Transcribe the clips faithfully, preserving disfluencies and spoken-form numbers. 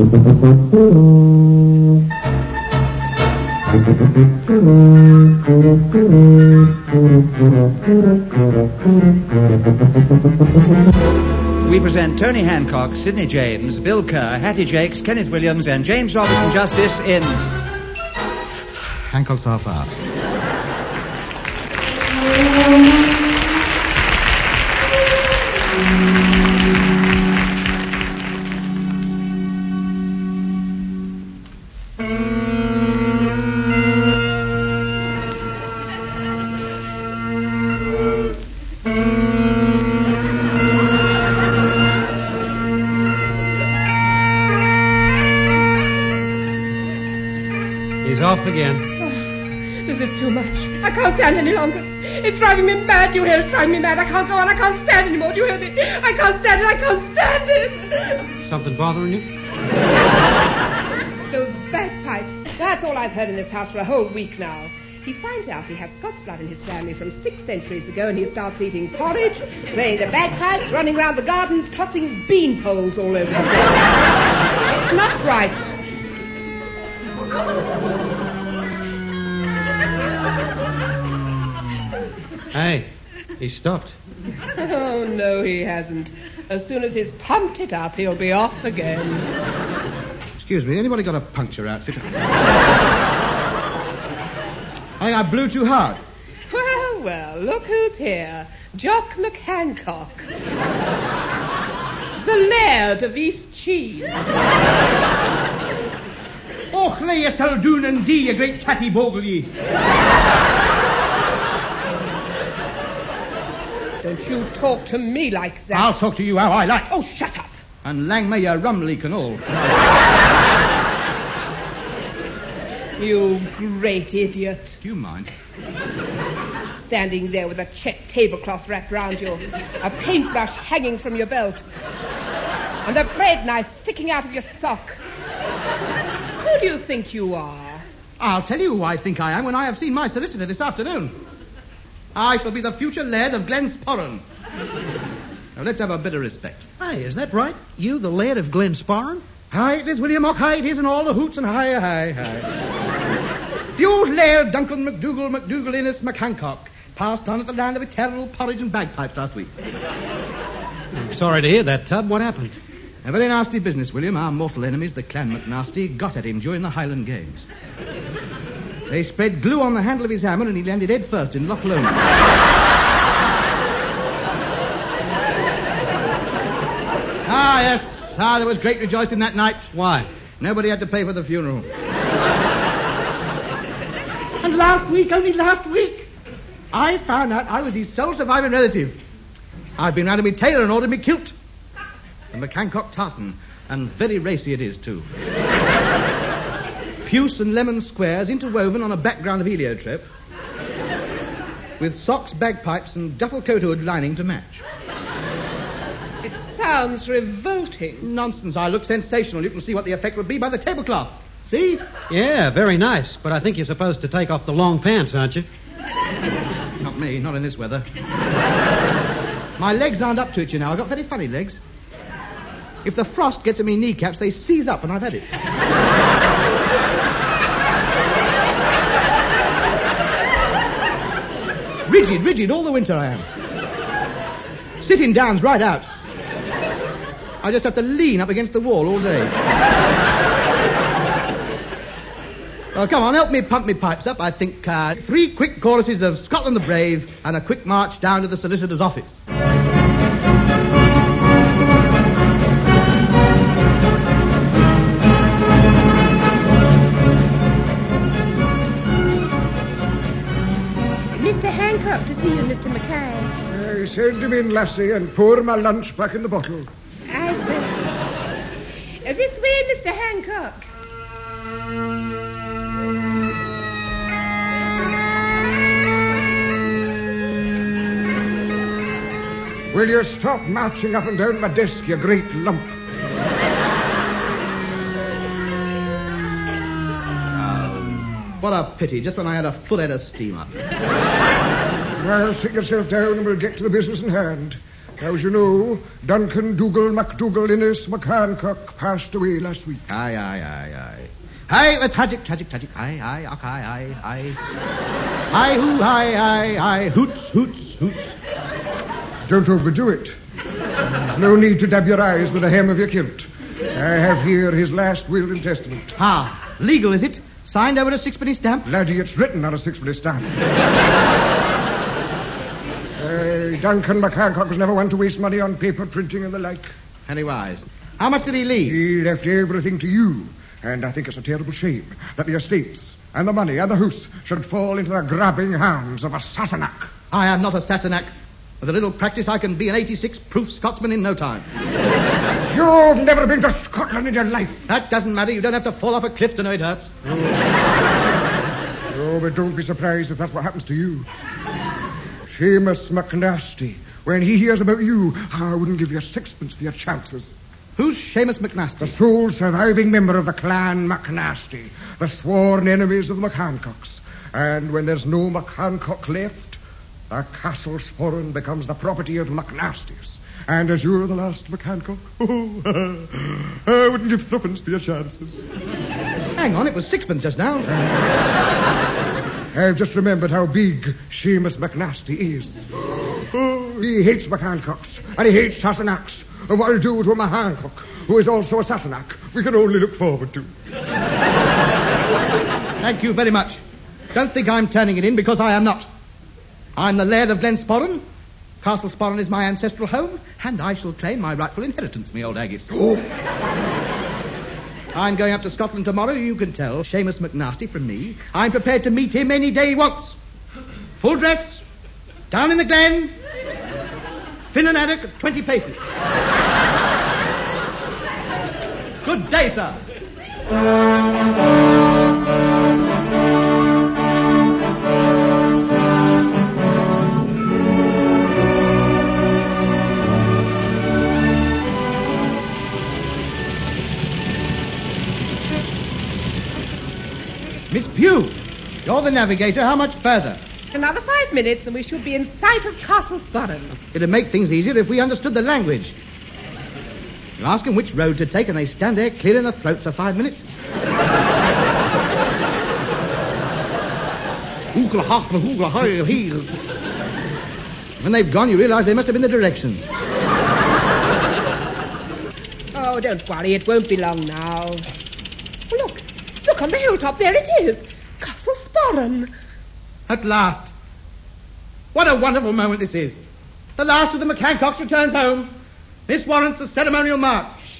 We present Tony Hancock, Sidney James, Bill Kerr, Hattie Jakes, Kenneth Williams, and James Robinson Justice in Hancock's Half Hour. Off again. Oh, this is too much. I can't stand any longer. It's driving me mad. Do you hear? It's driving me mad. I can't go on. I can't stand anymore. Do you hear me? I can't stand it. I can't stand it. Something bothering you? Those bagpipes. That's all I've heard in this house for a whole week now. He finds out he has Scots blood in his family from six centuries ago, and he starts eating porridge, playing the bagpipes, running around the garden, tossing bean poles all over the place. It's not right. Hey, he stopped. Oh, no, he hasn't. As soon as he's pumped it up, he'll be off again. Excuse me, anybody got a puncture outfit? I think I blew too hard. Well, well, look who's here. Jock McHancock. The Laird of East Cheese. Och, lay yourself doon and dee, you great tatty bogle ye. Don't you talk to me like that. I'll talk to you how I like. Oh, shut up. And lang may your rum leak and all. You great idiot. Do you mind? Standing there with a check tablecloth wrapped round you, a paintbrush hanging from your belt, and a bread knife sticking out of your sock. Who do you think you are? I'll tell you who I think I am when I have seen my solicitor this afternoon. I shall be the future Laird of Glensporran. Now, let's have a bit of respect. Hey, is that right? You, the Laird of Glensporran? Hi, it is, William. Och, hi, it is, and all the hoots and hi, hi, hi. The old Laird Duncan MacDougall MacDougall Innes McHancock passed on at the land of eternal porridge and bagpipes last week. I'm sorry to hear that, Tub. What happened? A very nasty business, William. Our mortal enemies, the Clan McNasty, got at him during the Highland Games. They spread glue on the handle of his hammer and he landed head first in Loch Lomond. Ah, yes. Ah, there was great rejoicing that night. Why? Nobody had to pay for the funeral. And last week, only last week, I found out I was his sole surviving relative. I'd been round to me tailor and ordered me kilt. A McHancock tartan. And very racy it is, too. Puce and lemon squares interwoven on a background of heliotrope, with socks, bagpipes, and duffel coat hood lining to match. It sounds revolting. Nonsense. I look sensational. You can see what the effect would be by the tablecloth. See? Yeah, very nice. But I think you're supposed to take off the long pants, aren't you? Not me. Not in this weather. My legs aren't up to it, you know. I've got very funny legs. If the frost gets at me kneecaps, they seize up, and I've had it. Rigid, rigid, all the winter I am. Sitting down's right out. I just have to lean up against the wall all day. Well, come on, help me pump me pipes up. I think uh, three quick choruses of Scotland the Brave and a quick march down to the solicitor's office. To see you, Mister Mackay. I send him in, lassie, and pour my lunch back in the bottle. I see. Uh, this way, Mister Hancock. Will you stop marching up and down my desk, you great lump? What a pity, just when I had a full head of steam up. Well, sit yourself down and we'll get to the business in hand. As you know, Duncan Dougal MacDougall Innes McHancock passed away last week. Aye, aye, aye, aye. Aye, uh, tragic, tragic, tragic. Aye, aye, aye, aye, aye. Aye, hoo, aye, aye, aye. Hoots, hoots, hoots. Don't overdo it. There's no need to dab your eyes with the hem of your kilt. I have here his last will and testament. Ah, legal, is it? Signed over a sixpenny stamp? Laddie, it's written on a sixpenny stamp. uh, Duncan McHancock was never one to waste money on paper printing and the like. Very wise. How much did he leave? He left everything to you. And I think it's a terrible shame that the estates and the money and the house should fall into the grabbing hands of a Sassenach. I am not a Sassenach. With a little practice, I can be an eighty-six proof Scotsman in no time. You've never been to Scotland in your life. That doesn't matter. You don't have to fall off a cliff to know it hurts. Oh, but don't be surprised if that's what happens to you. Seamus McNasty. When he hears about you, I wouldn't give you sixpence for your chances. Who's Seamus McNasty? The sole surviving member of the clan McNasty, the sworn enemies of the McHancocks. And when there's no McHancock left, the Castle Sporran becomes the property of the McNasties. And as you're the last McHancock, oh, I wouldn't give threepence for your chances. Hang on, it was sixpence just now. I've just remembered how big Seamus McNasty is. Oh, he hates McHancocks, and he hates Sassenachs. And what he'll do to a McHancock, who is also a Sassenach, we can only look forward to. Thank you very much. Don't think I'm turning it in, because I am not. I'm the Laird of Glen Sporran. Castle Sporran is my ancestral home, and I shall claim my rightful inheritance, me old haggis. Oh. I'm going up to Scotland tomorrow. You can tell Seamus McNasty from me. I'm prepared to meet him any day he wants. Full dress, down in the glen, fin and haddock at twenty paces. Good day, sir. Miss Pugh, you're the navigator. How much further? Another five minutes and we should be in sight of Castle Sporran. It'd make things easier if we understood the language. You ask them which road to take and they stand there clearing their throats for five minutes. When they've gone, you realise they must have been the directions. Oh, don't worry, it won't be long now. Oh, look, look on the hilltop, there it is. Castle Sporran. At last. What a wonderful moment this is. The last of the McHancocks returns home. This warrants a ceremonial march.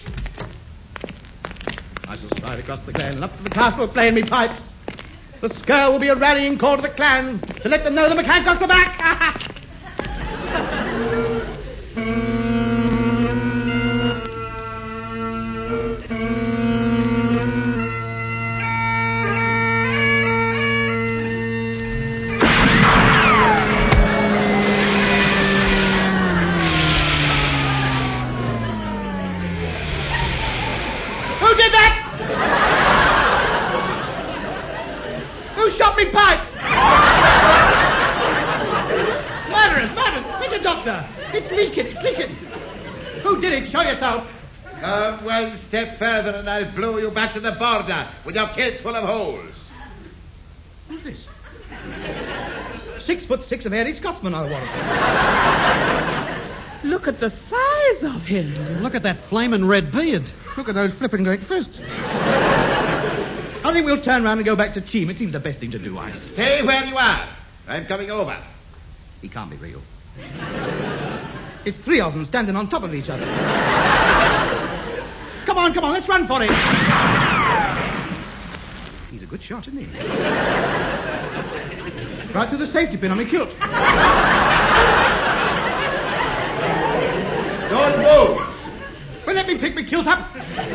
I shall stride across the glen and up to the castle playing me pipes. The skirl will be a rallying call to the clans to let them know the McHancocks are back. Who did that? Who shot me pipes? Murderers, murderers, fetch a doctor. It's leaking, it's leaking. Who did it? Show yourself. Come one step further and I'll blow you back to the border with your kilt full of holes. Who's this? Six foot six of hairy Scotsman, I warrant. Look at the size of him. Look at that flaming red beard. Look at those flipping great fists. I think we'll turn round and go back to Cheam. It seems the best thing to do, I... Stay where you are. I'm coming over. He can't be real. It's three of them standing on top of each other. Come on, come on, let's run for it. He's a good shot, isn't he? Right through the safety pin on my kilt. Don't move. Well, let me pick my kilt up.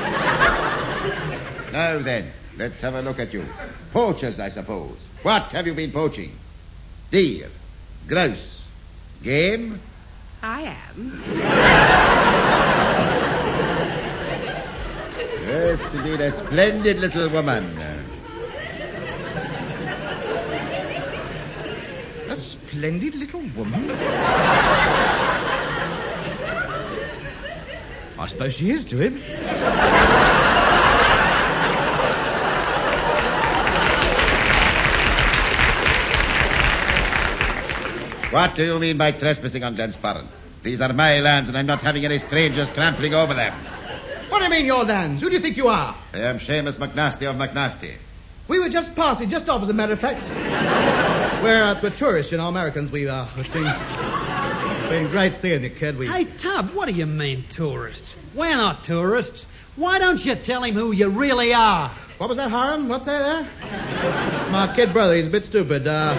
Now then, let's have a look at you. Poachers, I suppose. What have you been poaching? Deer, grouse, game? I am. Yes, indeed, a splendid little woman. A splendid little woman? I suppose she is to him. What do you mean by trespassing on Glensporran? These are my lands, and I'm not having any strangers trampling over them. What do you mean, your lands? Who do you think you are? I am Seamus McNasty of McNasty. We were just passing, just off, as a matter of fact. we're, uh, we're tourists, you know, Americans. We are. It's been, it's been great seeing you, kid. We... Hey, Tub, what do you mean, tourists? We're not tourists. Why don't you tell him who you really are? What was that, Hiram? What's that there? My kid brother, he's a bit stupid. Uh...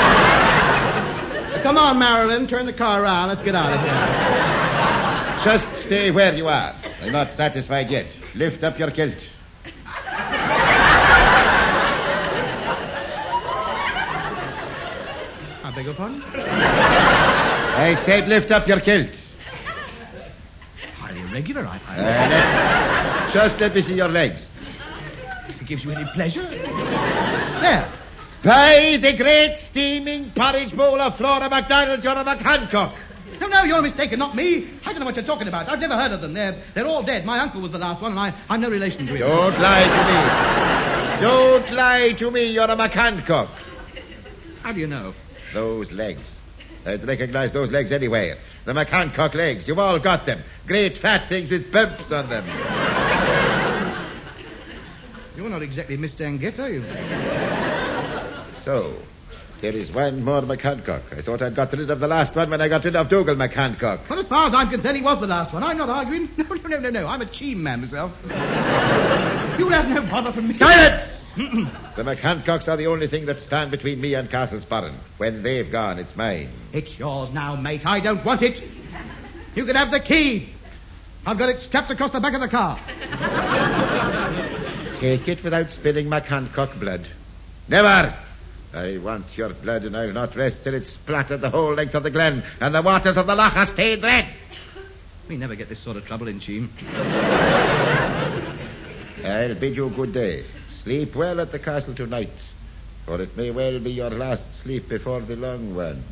Come on, Marilyn, turn the car around. Let's get out of here. Just stay where you are. I'm not satisfied yet. Lift up your kilt. I beg your pardon? I said lift up your kilt. Highly irregular, I find. Uh, let, just let me see your legs. If it gives you any pleasure. There. By the great steaming porridge bowl of Flora MacDonald, you're a McHancock. No, no, you're mistaken, not me. I don't know what you're talking about. I've never heard of them. They're, they're all dead. My uncle was the last one, and I, I'm no relation to him. Don't lie to me. Don't lie to me. You're a McHancock. How do you know? Those legs. I'd recognize those legs anywhere. The McHancock legs. You've all got them. Great fat things with bumps on them. You're not exactly Mister Anget, are you? So, there is one more McHancock. I thought I'd got rid of the last one when I got rid of Dougal McHancock. Well, as far as I'm concerned, he was the last one. I'm not arguing. No, no, no, no, no. I'm a cheam man myself. You'll have no bother from me. Silence! The McHancocks are the only thing that stand between me and Castlesporran. When they've gone, it's mine. It's yours now, mate. I don't want it. You can have the key. I've got it strapped across the back of the car. Take it without spilling McHancock blood. Never! I want your blood, and I'll not rest till it's splattered the whole length of the glen, and the waters of the loch are stained red. We never get this sort of trouble in Cheam. I'll bid you good day. Sleep well at the castle tonight, for it may well be your last sleep before the long one.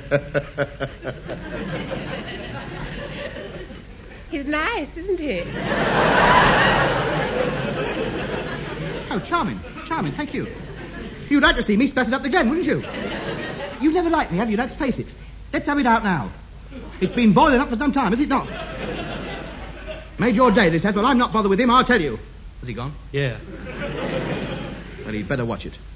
He's nice, isn't he? Oh, charming. Charming, thank you. You'd like to see me splattered up the glen, wouldn't you? You've never liked me, have you? Let's face it. Let's have it out now. It's been boiling up for some time, has it not? Made your day, this has, but I'm not bothered with him, I'll tell you. Has he gone? Yeah. Well, he'd better watch it.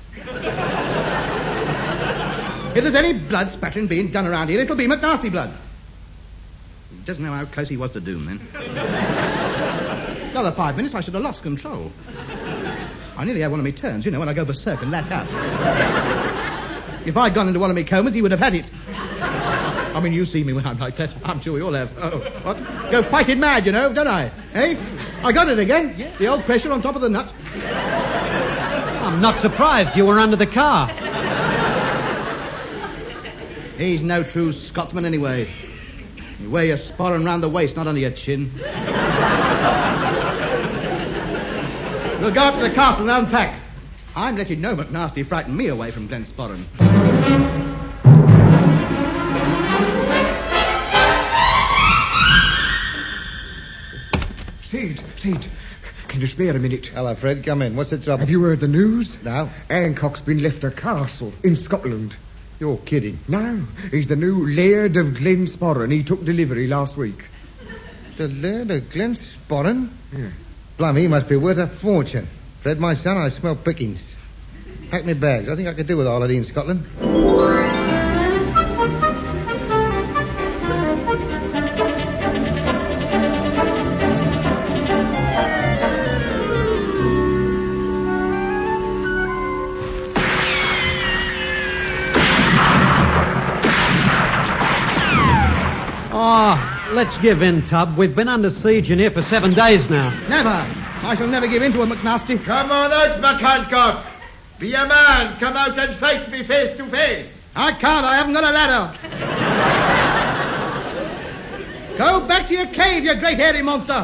If there's any blood spattering being done around here, it'll be McNasty blood. He doesn't know how close he was to doom, then. Another five minutes, I should have lost control. I nearly had one of me turns, you know, when I go berserk and lash out. If I'd gone into one of me comas, he would have had it. I mean, you see me when I'm like that. I'm sure we all have. Oh, what? Go fighting mad, you know, don't I? Eh? I got it again. Yeah. The old pressure on top of the nut. I'm not surprised you were under the car. He's no true Scotsman anyway. You wear your sporran round the waist, not under your chin. We'll go up to the castle and unpack. I'm letting no McNasty frighten me away from Glensporran. Sid, Sid, can you spare a minute? Hello, Fred. Come in. What's the trouble? Have you heard the news? No. Hancock's been left a castle in Scotland. You're kidding. No, he's the new Laird of Glensporran. He took delivery last week. The Laird of Glensporran? Yeah. Blimey, he must be worth a fortune. Fred, my son, I smell pickings. Pack me bags. I think I could do with a holiday in Scotland. Oh, let's give in, Tub. We've been under siege in here for seven days now. Never. I shall never give in to a McNasty. Come on out, McHancock. Be a man. Come out and fight me face to face. I can't. I haven't got a ladder. Go back to your cave, you great hairy monster.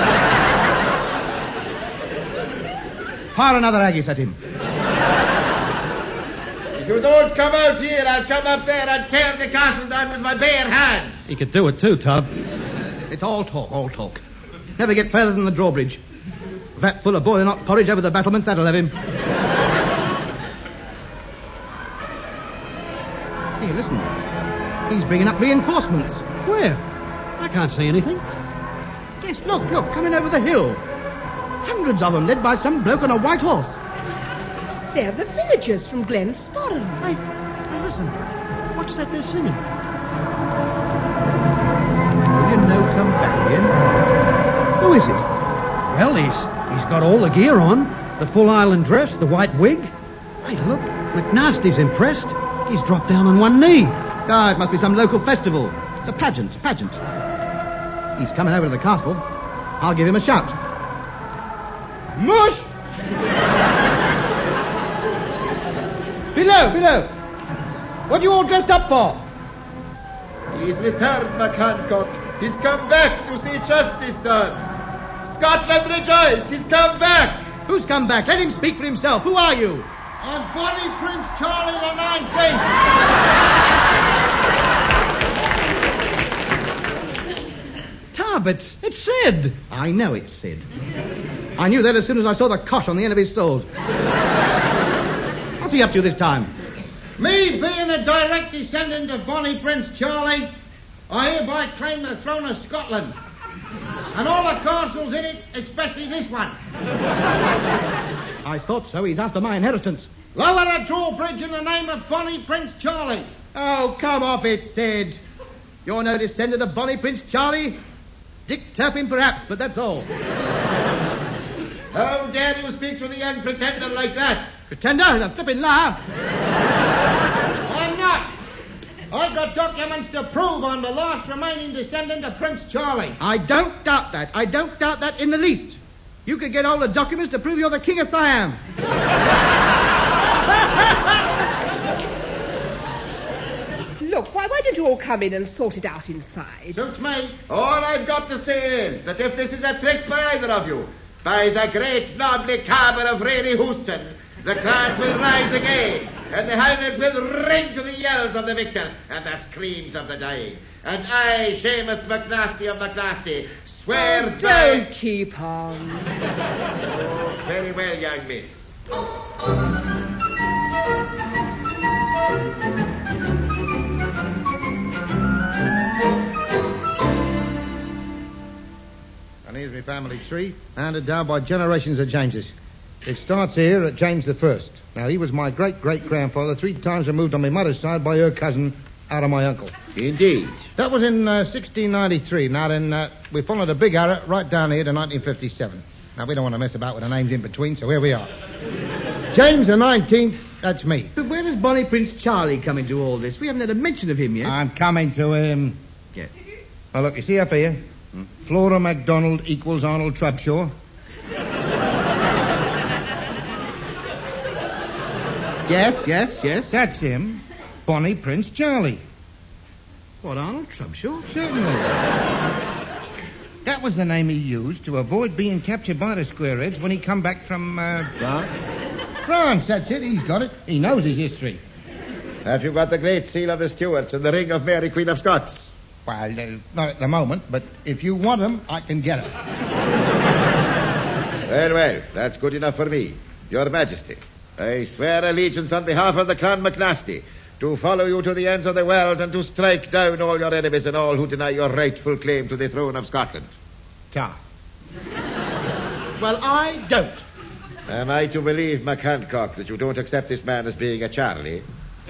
Fire another haggis at him. If you don't come out here, I'll come up there and tear the castle down with my bare hands. He could do it too, Tub. It's all talk, all talk. Never get further than the drawbridge. A vat full of boiling hot porridge over the battlements, that'll have him. Hey, listen. He's bringing up reinforcements. Where? I can't see anything. Yes, look, look, coming over the hill. Hundreds of them, led by some bloke on a white horse. They're the villagers from Glen Sporran. Hey, hey, listen. What's that they're singing? Will you no come back again? Who is it? Well, he's he's got all the gear on. The full island dress, the white wig. Hey, look, McNasty's impressed. He's dropped down on one knee. Ah, it must be some local festival. A pageant, pageant. He's coming over to the castle. I'll give him a shout. Mush! Below, below. What are you all dressed up for? He's returned, McHancock. He's come back to see justice done. Scotland rejoice! He's come back! Who's come back? Let him speak for himself. Who are you? I'm Bonnie Prince Charlie the nineteenth. Tarbert, it's Sid. I know it's Sid. I knew that as soon as I saw the cosh on the end of his sword. What's he up to this time? Me being a direct descendant of Bonnie Prince Charlie, I hereby claim the throne of Scotland. And all the castles in it, especially this one. I thought so. He's after my inheritance. Lower the drawbridge in the name of Bonnie Prince Charlie. Oh, come off it, Sid. You're no descendant of Bonnie Prince Charlie. Dick Turpin, perhaps, but that's all. How dare you speak to the young pretender like that? Pretender? A flippin' laugh. I'm not. I've got documents to prove I'm the last remaining descendant of Prince Charlie. I don't doubt that. I don't doubt that in the least. You could get all the documents to prove you're the King of Siam. Look, why, why don't you all come in and sort it out inside? Suits me. All I've got to say is that if this is a trick by either of you, by the great noble Caber of Rary Houston, the clans will rise again, and the Highlands will ring to the yells of the victors and the screams of the dying. And I, Seamus McNasty of McNasty, swear Oh, by... don't keep on. Oh, very well, young miss. And here's my family tree, handed down by generations of Jameses. It starts here at James the First. Now, he was my great-great-grandfather, three times removed on my mother's side by her cousin, out of my uncle. Indeed. That was in uh, sixteen ninety-three. Now, then, uh, we followed a big arrow right down here to nineteen fifty-seven. Now, we don't want to mess about with the names in between, so here we are. James the nineteenth, that's me. But where does Bonnie Prince Charlie come into all this? We haven't had a mention of him yet. I'm coming to him. Yeah. Now, look, you see up here? Hmm? Flora MacDonald equals Arnold Trubshaw. Yes, yes, yes. That's him. Bonnie Prince Charlie. What, Arnold Trubshaw? Certainly. That was the name he used to avoid being captured by the squareheads when he come back from, uh... France? France, that's it. He's got it. He knows his history. Have you got the Great Seal of the Stuarts and the Ring of Mary, Queen of Scots? Well, uh, not at the moment, but if you want them, I can get them. Well, well, that's good enough for me. Your Majesty, I swear allegiance on behalf of the Clan McNasty to follow you to the ends of the world and to strike down all your enemies and all who deny your rightful claim to the throne of Scotland. Ta. Well, I don't. Am I to believe, McHancock, that you don't accept this man as being a Charlie?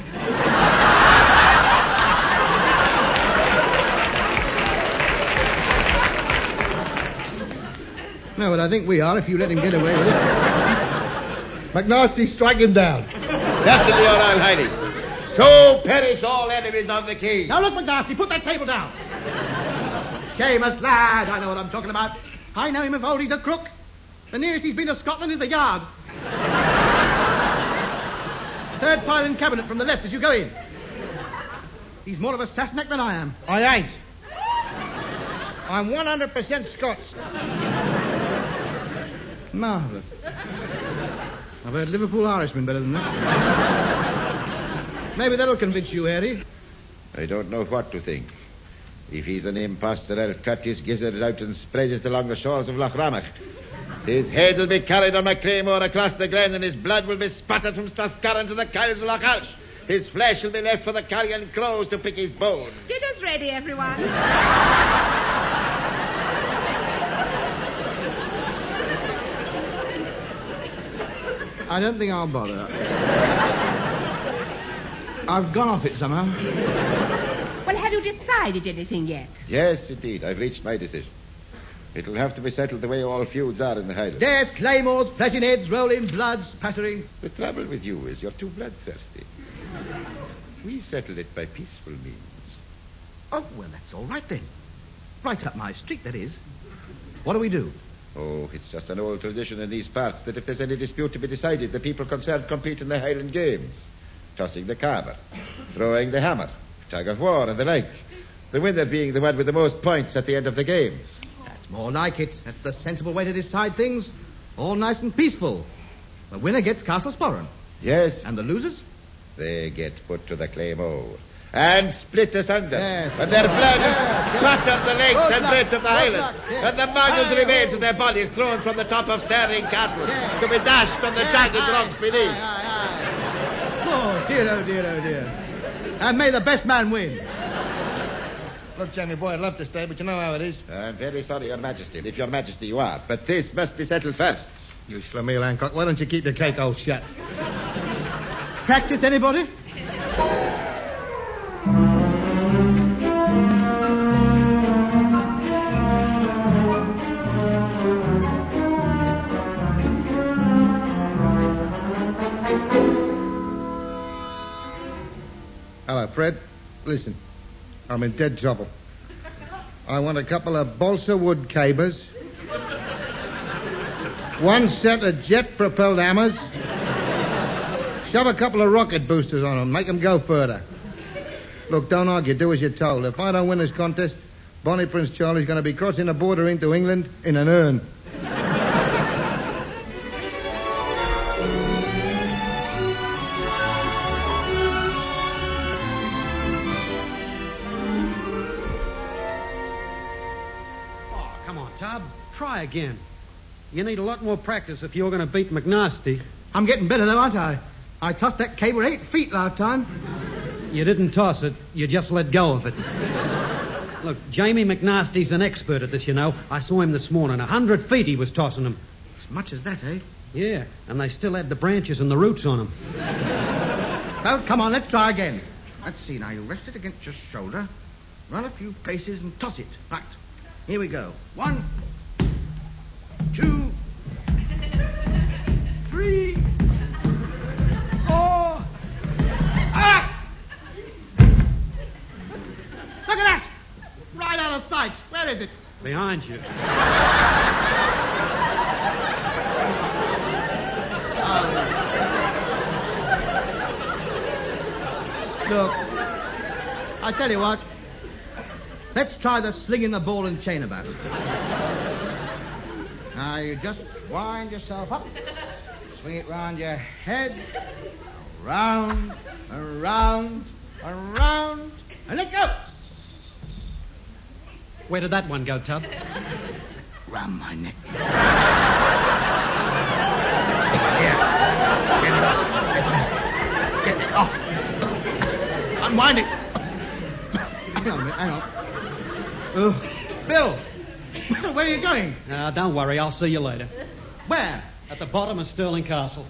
No, but I think we are if you let him get away with it. McNasty, strike him down. Certainly, Your Royal Highness. So perish all enemies of the king. Now look, McNasty, put that table down. Seamus, lad, I know what I'm talking about. I know him of old. He's a crook. The nearest he's been to Scotland is the Yard. Third pile in cabinet from the left as you go in. He's more of a Sassenach than I am. I ain't. I'm one hundred percent Scots. Marvellous. I've heard Liverpool Irishman better than that. Maybe that'll convince you, Harry. I don't know what to think. If he's an impostor, I'll cut his gizzard out and spread it along the shores of Loch Rannoch. His head will be carried on my claymore across the glen, and his blood will be spattered from Strathcarron to the Kyles of Loch Alsh. His flesh will be left for the carrion crows to pick his bones. Dinner's ready, everyone. I don't think I'll bother. I've gone off it somehow. Well, have you decided anything yet? Yes, indeed. I've reached my decision. It'll have to be settled the way all feuds are in the Highlands. There's claymores, flashing heads, rolling, blood spattering. The trouble with you is you're too bloodthirsty. We settled it by peaceful means. Oh, well, that's all right then. Right up my street, that is. What do we do? Oh, it's just an old tradition in these parts that if there's any dispute to be decided, the people concerned compete in the Highland games. Tossing the carver, throwing the hammer, tug of war and the like. The winner being the one with the most points at the end of the games. That's more like it. That's the sensible way to decide things. All nice and peaceful. The winner gets Castle Sporran. Yes. And the losers? They get put to the claymore and split asunder. Yes. And their blood yes. is spattered the length Good and luck. breadth of the Good Highlands. luck. Yes. And the mangled Aye, remains oh. of their bodies thrown from the top of Stirling Castle Yes. to be dashed on the Yes. jagged Aye. rocks beneath. Aye, aye, aye. Oh, dear, oh, dear, oh, dear. And may the best man win. Look, Jamie boy, I'd love to stay, but you know how it is. I'm very sorry, Your Majesty, if Your Majesty you are. But this must be settled first. You Schlemiel Hancock, why don't you keep your cake hole shut? Practice, anybody? Hello, Fred. Listen, I'm in dead trouble. I want a couple of balsa wood cabers, one set of jet-propelled hammers, shove a couple of rocket boosters on them, make them go further. Look, don't argue, do as you're told. If I don't win this contest, Bonnie Prince Charlie's going to be crossing the border into England in an urn. Tub, try again. You need a lot more practice if you're going to beat McNasty. I'm getting better, though, aren't I? I tossed that caber eight feet last time. You didn't toss it. You just let go of it. Look, Jamie McNasty's an expert at this, you know. I saw him this morning. A hundred feet he was tossing them. As much as that, eh? Yeah, and they still had the branches and the roots on them. Well, come on, let's try again. Let's see now. You rest it against your shoulder, run a few paces and toss it. Right. Here we go. One, two, three, four. Ah! Look at that! Right out of sight. Where is it? Behind you. Look, I tell you what. Let's try the slinging the ball and chain about. Now, you just wind yourself up, swing it round your head, around, around, around, and let go. Where did that one go, Tub? Round my neck. Here. Get it off. Get it off. Unwind it. Hang on a minute, hang on. Uh, Bill, where are you going? Uh, don't worry, I'll see you later. Where? At the bottom of Stirling Castle.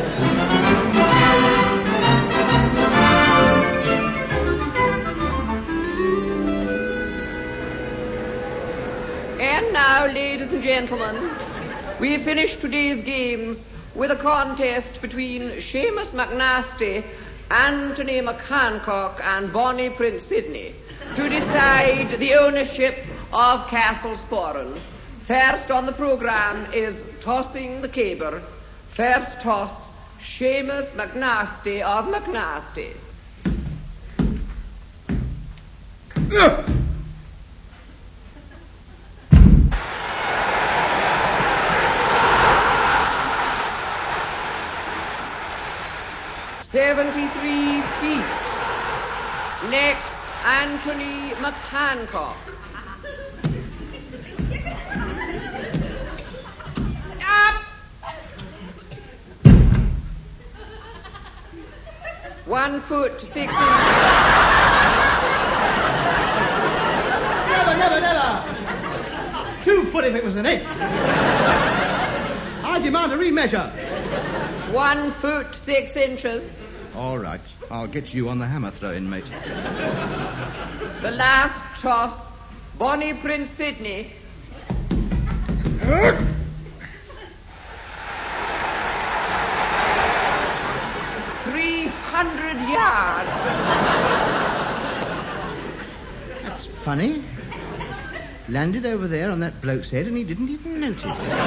And now, ladies and gentlemen, we finish today's games with a contest between Seamus McNasty, Anthony McHancock, and Bonnie Prince Sidney to decide the ownership of Castle Sporran. First on the programme is tossing the caber. First toss, Seamus McNasty of McNasty. Seventy-three feet. Next, Anthony McHancock. One foot, six inches. Never, never, never. Two foot if it was an eight. I demand a remeasure. One foot, six inches. All right. I'll get you on the hammer throwing, mate. The last toss, Bonnie Prince Sydney. Three hundred yards. That's funny. Landed over there on that bloke's head and he didn't even notice.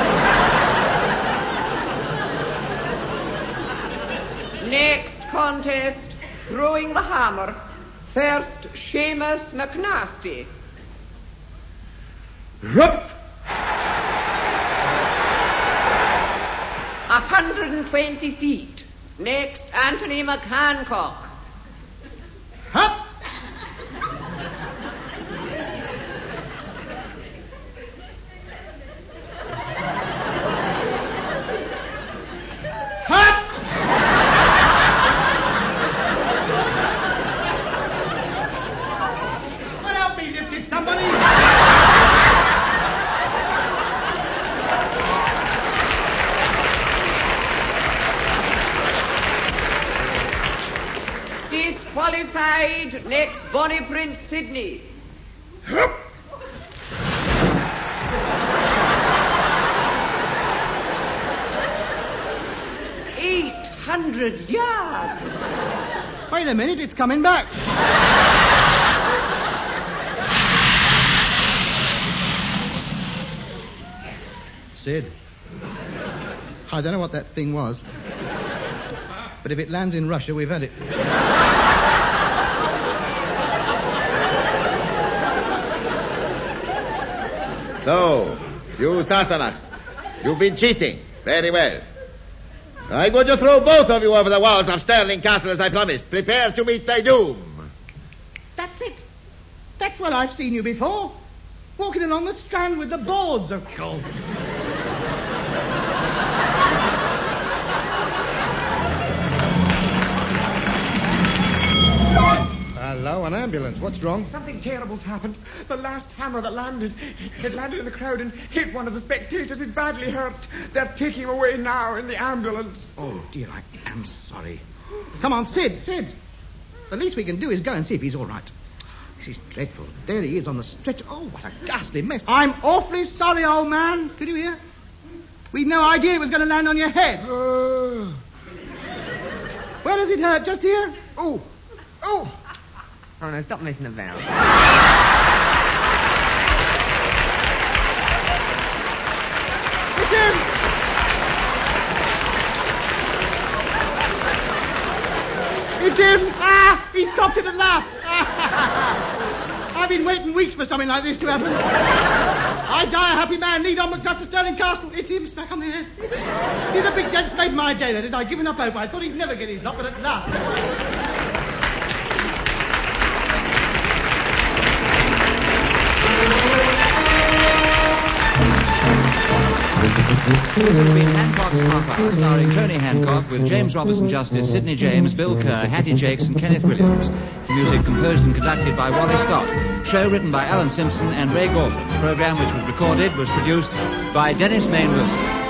Next contest, throwing the hammer. First, Seamus McNasty. Rup! A hundred and twenty feet. Next, Anthony McHancock. Hup! Hup! Well, help me lift it, somebody! Disqualified. Next, Bonnie Prince Sydney. Eight hundred yards. Wait a minute, it's coming back. Sid, I don't know what that thing was, but if it lands in Russia, we've had it. So, you Sassenachs, you've been cheating. Very well. I'm going to throw both of you over the walls of Stirling Castle as I promised. Prepare to meet thy doom. That's it. That's what I've seen you before. Walking along the strand with the boards of gold. Hello, an ambulance. What's wrong? Something terrible's happened. The last hammer that landed, it landed in the crowd and hit one of the spectators. He's badly hurt. They're taking him away now in the ambulance. Oh, dear, I am sorry. Come on, Sid, Sid. The least we can do is go and see if he's all right. This is dreadful. There he is on the stretcher. Oh, what a ghastly mess. I'm awfully sorry, old man. Could you hear? We'd no idea it was going to land on your head. Uh... Where does it hurt? Just here? Oh, oh. Oh, no, stop messing about. It's him! It's him! Ah! He stopped it at last! I've been waiting weeks for something like this to happen. I die a happy man, lead on MacDuff to Stirling Castle. It's him, smack on the head. See, the big dent's made my day, that is. I'd given up hope. I thought he'd never get his lot, but at last. This has been Hancock's Half Hour, starring Tony Hancock with James Robinson Justice, Sidney James, Bill Kerr, Hattie Jakes and Kenneth Williams. The music composed and conducted by Wally Scott. Show written by Alan Simpson and Ray Galton. The programme which was recorded was produced by Dennis Main Wilson.